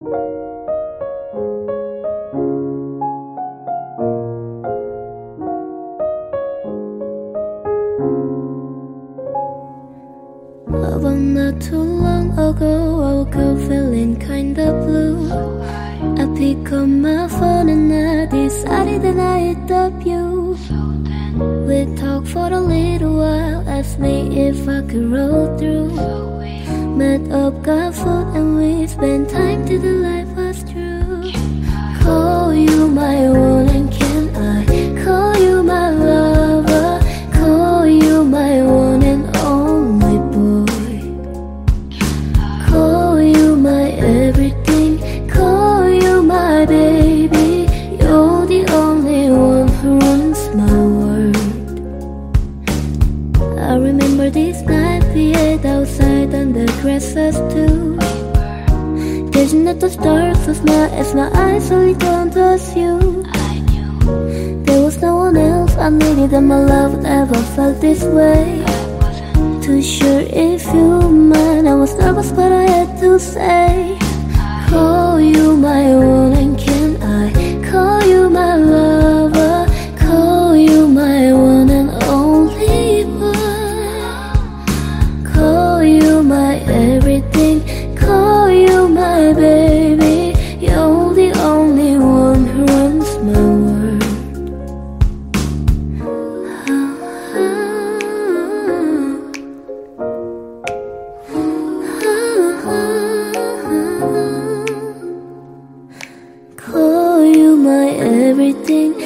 About not too long ago, I woke up feeling kinda blue. I pick up my phone and I decided that I hit up you. We talked for a little while, asked me if I could roll through. Met up, got food, and we spent time till the life was true. Call you my one, and can I call you my lover? Call you my one and only boy. Call you my everything, call you my baby. You're the only one who runs my world. I remember this night we ate outside and the grasses too. Gazing at the stars with my eyes only turned towards you. There was no one else I needed, and my love would ever felt this way. Too sure if you were mine, I was nervous but I had to say, call you my one, and can I call you my lover? Call you my one and only boy. Call you my everything, call you my baby. You're the only one who runs my world. Call you my everything,